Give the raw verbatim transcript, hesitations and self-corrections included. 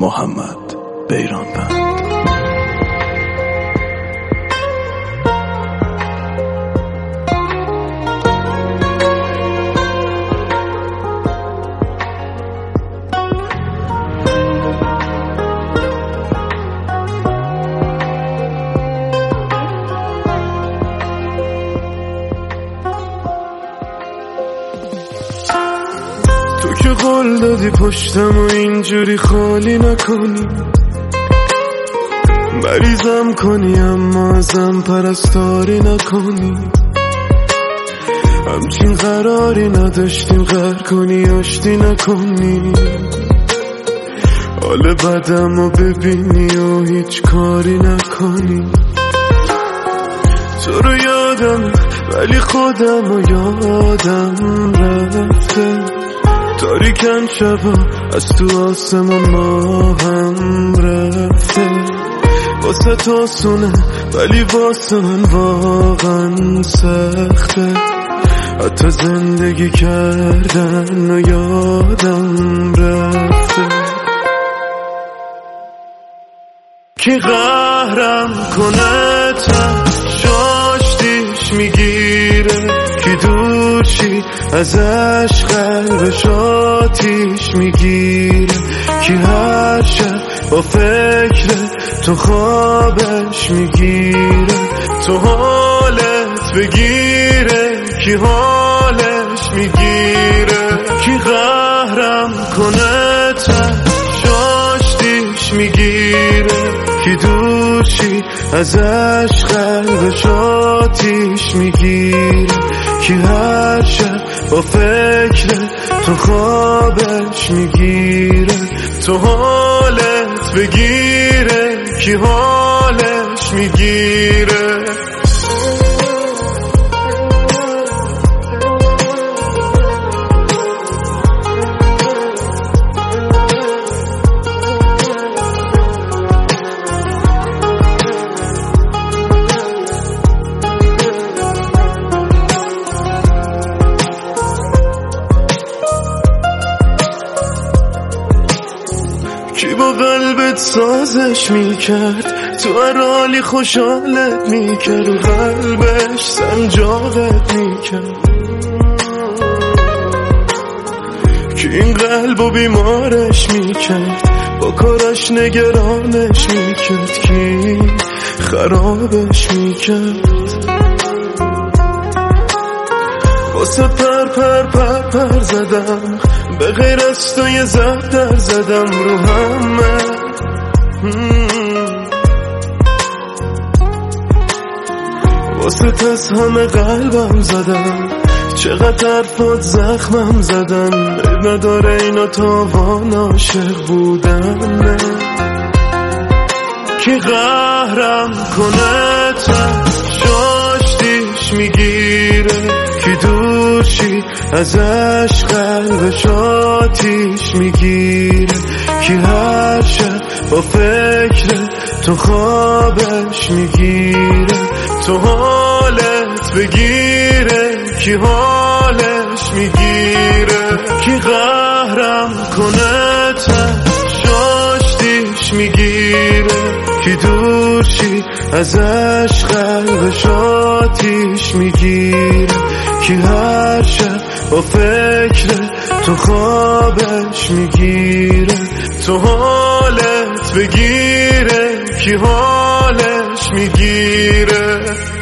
محمد بیرانوند. تو که قول دادی پشتم و اینجوری خالی نکنی، مریضم کنی اما ازم پرستاری نکنی. همچین قراری نداشتیم غر کنی آشتی نکنی. حال بدم رو ببینی و هیچ کاری نکنی. تو رو یادم ولی خودم رو یادم رفته. تاریکن شبا از تو آسمان ما هم رفته. واسه تو سونه ولی واسه من واقعا سخته. حتی زندگی کردن و یادم رفته. کی قهرم کنه تشاشتیش میگیره، کی دورشی ازش قلبش آتیش میگیره، کی هر شب با فکر تو خوابش میگیره. تو حالت بگیره کی حالش میگیره. کی قهرم کنه تشاشتیش میگیره، کی دورشی ازش قلبش آتیش میگیره، کی هر شب با فکر تو خوابش میگیره. تو حالت بگیره کی حالش میگیره. کی با قلبت سازش میکرد، تو هر حالی خوشحالت میکرد و قلبش سنجاقت میکرد. کی این قلبو بیمارش میکرد، با کارش نگرانش میکرد، کی خرابش میکرد. واسه پر پر پر پر زدم، به غیر از تو یه زهر زدم رو همه. واسه تز همه قلبم زدم، چقدر حرفات زخمم زدن. نداره اینا تاوان عاشق بودن. کی قهرم کنه تشاشتیش میگیره، کی دورشی ازش قلبش آتیش میگیره، کی هر شب با فکر تو خوابش میگیره. تو حالت بگیره کی حالش میگیره. کی قهرم کنه تشاشتیش میگیره، کی دورشی ازش قلبش آتیش میگیره، کی هر شب با فکر تو خوابش میگیره. تو حالت بگیره کی حالش میگیره.